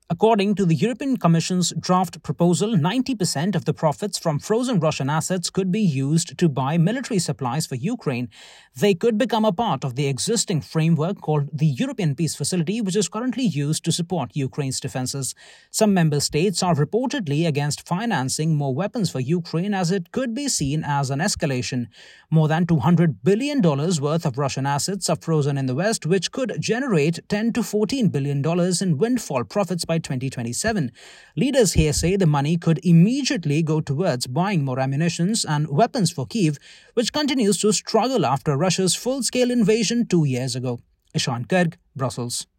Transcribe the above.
According to the European Commission's draft proposal, 90% of the profits from frozen Russian assets could be used to buy military supplies for Ukraine. They could become a part of the existing framework called the European Peace Facility, which is currently used to support Ukraine's defenses. Some member states are reportedly against financing more weapons for Ukraine, as it could be seen as an escalation. More than $200 billion worth of Russian assets are frozen in the West, which could generate $10 to $14 billion in windfall profits by 2027. Leaders here say the money could immediately go towards buying more ammunition and weapons for Kyiv, which continues to struggle after Russia's full-scale invasion 2 years ago. Ishan Garg, Brussels.